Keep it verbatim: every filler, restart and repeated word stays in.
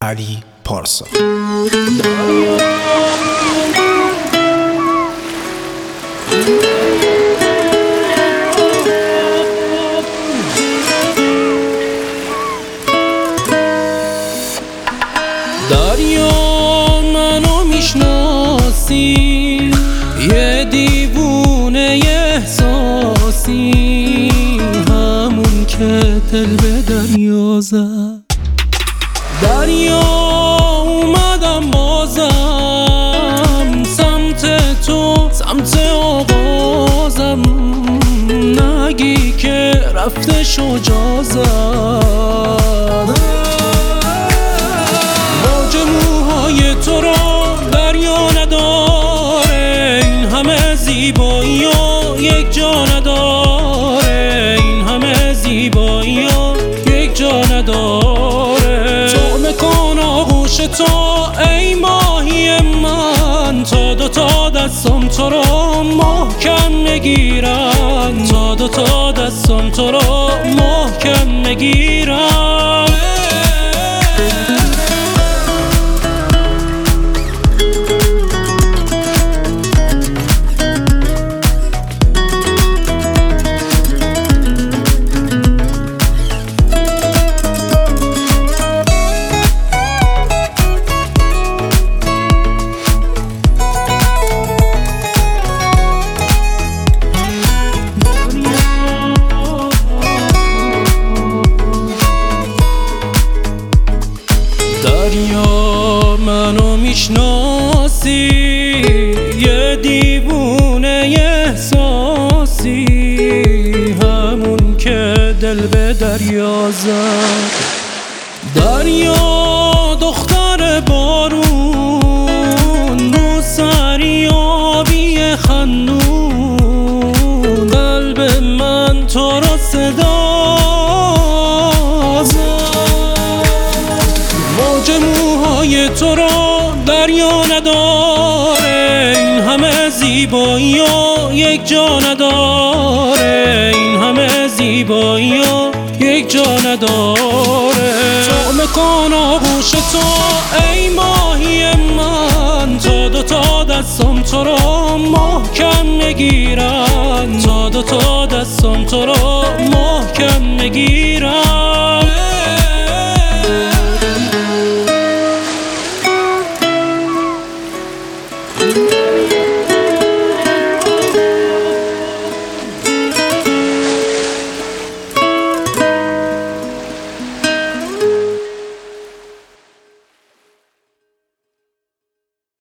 علی پارسا. دریا منو میشناسی، یه دیوونه احساسی، همون که دل به دریا زد. دریا اومدم بازم سمت تو، سمت آغازم، نگی که رفته شجاع زد. موج موهای تو را دریا نداره، این همه زیبایی ها یک جا نداره، این همه زیبایی ها یک جا نداره. جامه کن آغوش تو ای ماهی من، تا دوتا دستم تو را محکم نگیرن، تا دوتا دستم تو را محکم نگیرن. دریا منو میشناسی، یه دیوونه احساسی، همون که دل به دریا زد. دریا دختر بارون، رو سری آبی خندون، قلب من تو را صدا تو را دریا نداره، این همه زیبایی ها یک جا نداره، این همه زیبایی ها یک جا نداره. جامه کن آغوش تو ای ماهی من، تا دوتا دستم تو را محکم نگیرن، تا دوتا دستم تو را